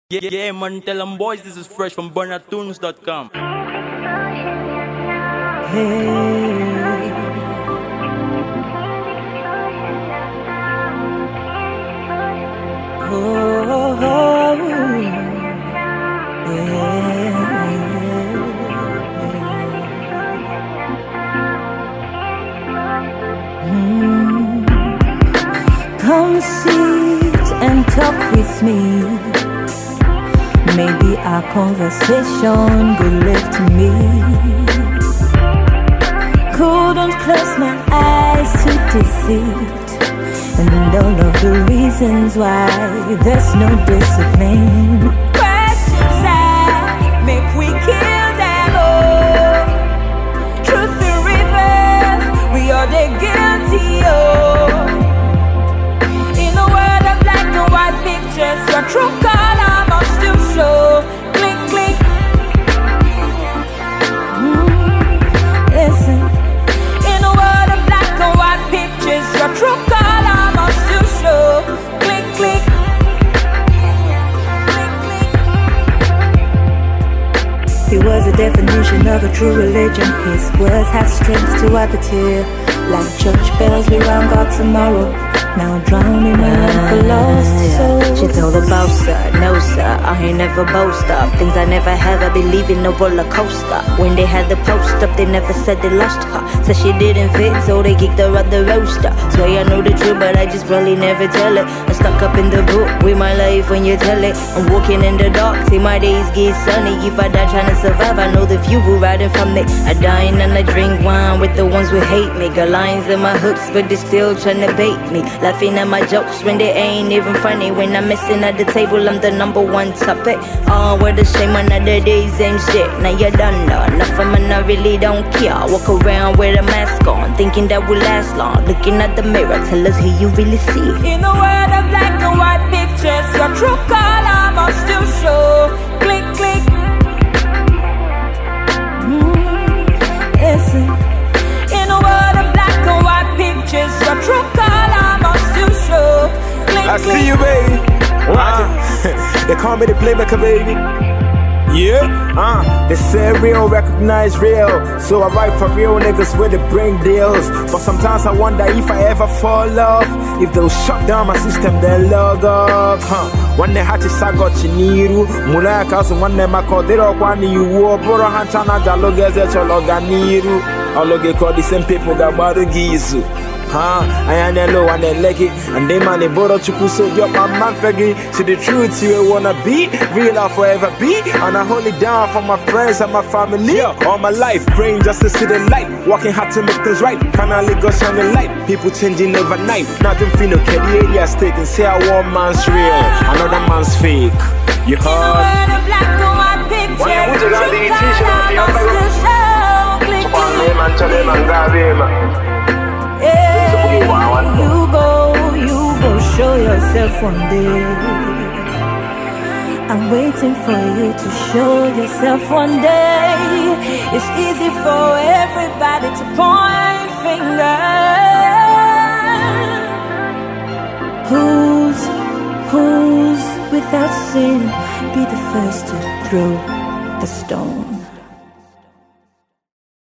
Yeah, man, tell them boys this is fresh from BernardTunes.com. Come sit and talk with me. Maybe our conversation could lift me. Couldn't close my eyes to deceit and all of the reasons why there's no discipline. Questions I make we kill them all. Truth in reverse, we are the guilty of. In a world of black and white pictures, your true color must still show. Click, click. Listen. In a world of black and white pictures, your true color must still show. Click, click. Click, click. He was a definition of a true religion. His words had strength to wipe a tear. Like church bells, we rang out tomorrow. Now drowning around for lost souls. She told about sir, no sir, I ain't never boast of things I never have, I believe in no roller coaster. When they had the post up, they never said they lost her. Said she didn't fit, so they kicked her out the roaster. Swear I know the truth, but I just probably never tell it. I'm stuck up in the book with my life when you tell it. I'm walking in the dark, till my days get sunny. If I die trying to survive, I know the few who riding from it. I dine and I drink wine with the ones who hate me. Got lines in my hooks, but they still trying to bait me. Laughing at my jokes when they ain't even funny. When I'm missing at the table, I'm the number one topic. Oh, what a shame, another day, same shit. Now you're done, enough of man, I really don't care. Walk around with a mask on, thinking that will last long. Looking at the mirror, tell us who you really see. In a world of black and white pictures, your true color must still show. Click, click. Listen. In a world of black and white pictures, your true color must still show. Click, I click. see you, baby. They call me the playmaker, baby. Yeah, they say real, recognize real. So I write for real niggas with the bring deals. But sometimes I wonder if I ever fall off. If they'll shut down my system, then log off. One day hatch is I got Chiniru. Mulaka, so one day my call, they don't want you. Boro Hantana, Jalogas, Chologaniru. I'll look at the same people that Baru Gizu. I am low and they leg it. And they man, they borrow to so you're my man faggy. See the truth you wanna be, real I'll forever be. And I hold it down for my friends and my family. All my life, praying just to see the light. Working hard to make things right. Finally got shining light. People changing overnight. Nothing feel okay, the area state and say one man's real, another man's fake. You heard? You go show yourself one day. I'm waiting for you to show yourself one day. It's easy for everybody to point fingers. Who's without sin? Be the first to throw the stone.